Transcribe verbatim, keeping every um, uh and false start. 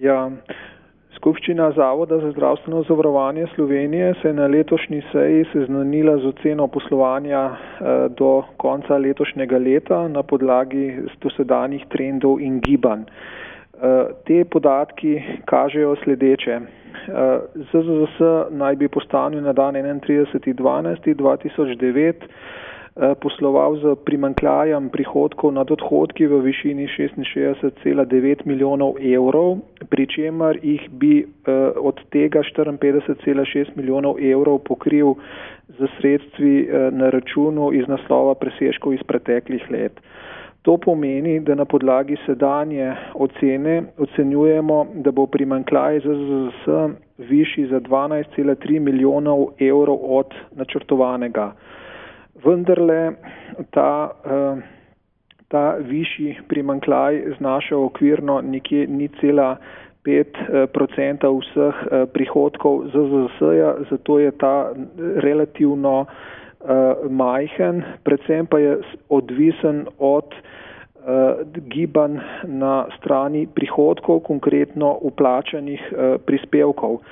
Ja, Skupščina Zavoda za zdravstveno zavarovanje Slovenije se je na letošnji seji seznanila z oceno poslovanja do konca letošnjega leta na podlagi dosedanjih trendov in gibanj. Te podatki kažejo sledeče. Z Z Z S naj bi po stanju na dan enaintrideseti dvanajsti dva tisoč devet posloval z primanjkljajem prihodkov nad odhodki v višini šestinšestdeset cela devet milijonov evrov, pri čemer jih bi od tega štiriinpetdeset cela šest milijonov evrov pokril z sredstvi na računu iz naslova presežkov iz preteklih let. To pomeni, da na podlagi sedanje ocene ocenjujemo, da bo primanjkljaj Z Z Z S višji za dvanajst cela tri milijonov evrov od načrtovanega. Vendarle ta, ta višji primanjkljaj znaša okvirno nekje nič cela pet procenta vseh prihodkov Z Z Z S-ja, zato je ta relativno majhen, predvsem pa je odvisen od gibanj na strani prihodkov, konkretno vplačanih prispevkov.